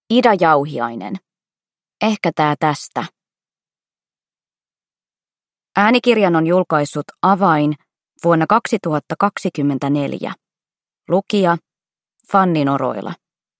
Ida Jauhiainen. Ehkä tää tästä. Äänikirjan on julkaissut Avain vuonna 2024. Lukija Fanni Noroila.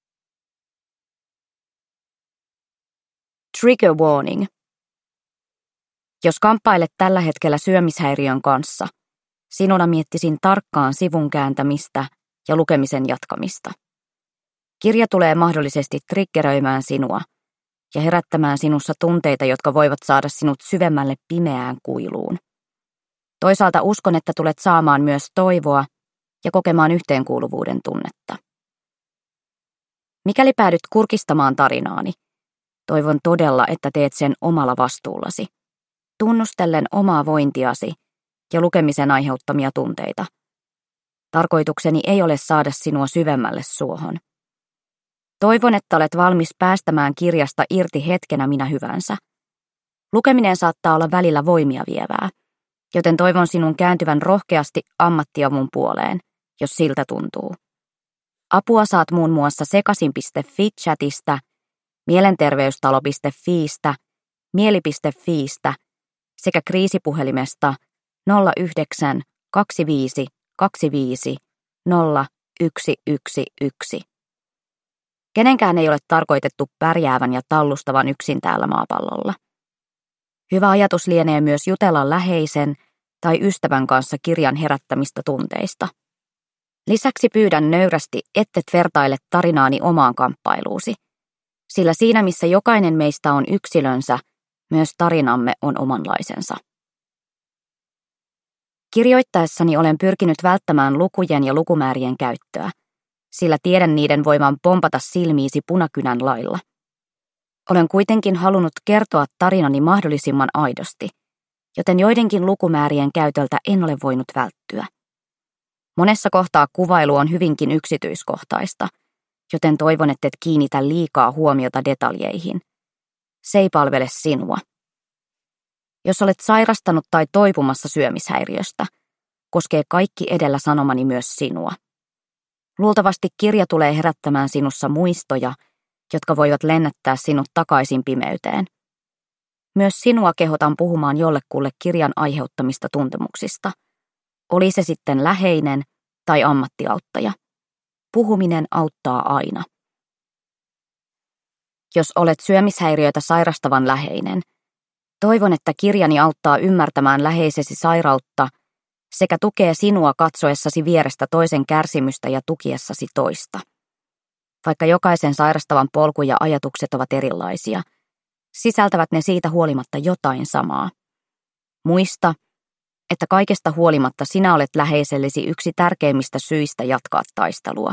Trigger warning. Jos kamppailet tällä hetkellä syömishäiriön kanssa, sinuna miettisin tarkkaan sivun kääntämistä ja lukemisen jatkamista. Kirja tulee mahdollisesti triggeröimään sinua ja herättämään sinussa tunteita, jotka voivat saada sinut syvemmälle pimeään kuiluun. Toisaalta uskon, että tulet saamaan myös toivoa ja kokemaan yhteenkuuluvuuden tunnetta. Mikäli päädyt kurkistamaan tarinaani, toivon todella, että teet sen omalla vastuullasi, tunnustellen omaa vointiasi ja lukemisen aiheuttamia tunteita. Tarkoitukseni ei ole saada sinua syvemmälle suohon. Toivon, että olet valmis päästämään kirjasta irti hetkenä minä hyvänsä. Lukeminen saattaa olla välillä voimia vievää, joten toivon sinun kääntyvän rohkeasti ammattiavun puoleen, jos siltä tuntuu. Apua saat muun muassa sekasin.fi-chatista, mielenterveystalo.fiistä, mieli.fiistä sekä kriisipuhelimesta 09 25 25 0111. Kenenkään ei ole tarkoitettu pärjäävän ja tallustavan yksin täällä maapallolla. Hyvä ajatus lienee myös jutella läheisen tai ystävän kanssa kirjan herättämistä tunteista. Lisäksi pyydän nöyrästi, ettet vertaile tarinaani omaan kamppailuusi, sillä siinä missä jokainen meistä on yksilönsä, myös tarinamme on omanlaisensa. Kirjoittaessani olen pyrkinyt välttämään lukujen ja lukumäärien käyttöä, sillä tiedän niiden voivan pompata silmiisi punakynän lailla. Olen kuitenkin halunnut kertoa tarinani mahdollisimman aidosti, joten joidenkin lukumäärien käytöltä en ole voinut välttyä. Monessa kohtaa kuvailu on hyvinkin yksityiskohtaista, joten toivon, ettet kiinnitä liikaa huomiota detaljeihin. Se ei palvele sinua. Jos olet sairastanut tai toipumassa syömishäiriöstä, koskee kaikki edellä sanomani myös sinua. Luultavasti kirja tulee herättämään sinussa muistoja, jotka voivat lennättää sinut takaisin pimeyteen. Myös sinua kehotan puhumaan jollekulle kirjan aiheuttamista tuntemuksista. Oli se sitten läheinen tai ammattiauttaja. Puhuminen auttaa aina. Jos olet syömishäiriötä sairastavan läheinen, toivon, että kirjani auttaa ymmärtämään läheisesi sairautta sekä tukee sinua katsoessasi vierestä toisen kärsimystä ja tukiessasi toista. Vaikka jokaisen sairastavan polku ja ajatukset ovat erilaisia, sisältävät ne siitä huolimatta jotain samaa. Muista, että kaikesta huolimatta sinä olet läheisellesi yksi tärkeimmistä syistä jatkaa taistelua.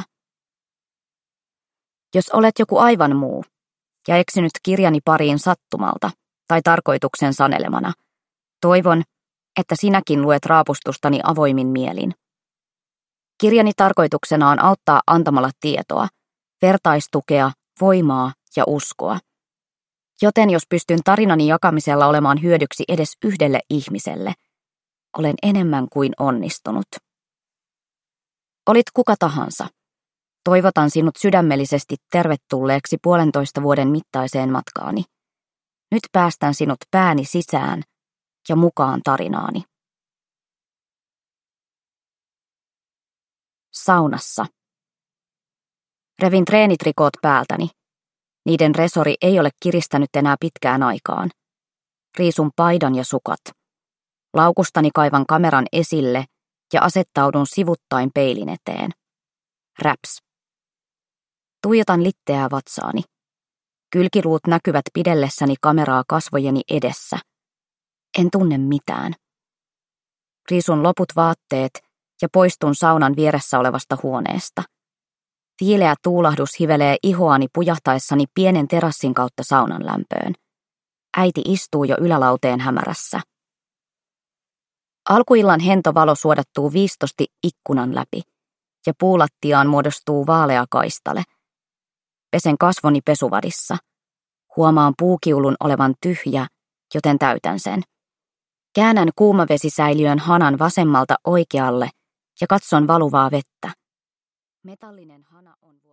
Jos olet joku aivan muu ja eksynyt kirjani pariin sattumalta tai tarkoituksen sanelemana, toivon, että sinäkin luet raapustustani avoimin mielin. Kirjani tarkoituksena on auttaa antamalla tietoa, vertaistukea, voimaa ja uskoa. Joten jos pystyn tarinani jakamisella olemaan hyödyksi edes yhdelle ihmiselle, olen enemmän kuin onnistunut. Olit kuka tahansa. Toivotan sinut sydämellisesti tervetulleeksi 1,5 vuoden mittaiseen matkaani. Nyt päästän sinut pääni sisään ja mukaan tarinaani. Saunassa. Revin treenitrikoot päältäni. Niiden resori ei ole kiristänyt enää pitkään aikaan. Riisun paidan ja sukat. Laukustani kaivan kameran esille ja asettaudun sivuttain peilin eteen. Raps. Tuijotan litteää vatsaani. Kylkiluut näkyvät pidellessäni kameraa kasvojeni edessä. En tunne mitään. Riisun loput vaatteet ja poistun saunan vieressä olevasta huoneesta. Viileä tuulahdus hivelee ihoani pujahtaessani pienen terassin kautta saunan lämpöön. Äiti istuu jo ylälauteen hämärässä. Alkuillan hento valo suodattuu viistosti ikkunan läpi ja puulattiaan muodostuu vaalea kaistale. Pesen kasvoni pesuvadissa. Huomaan puukiulun olevan tyhjä, joten täytän sen. Käännän kuumavesisäiliön hanan vasemmalta oikealle ja katson valuvaa vettä. Metallinen hana on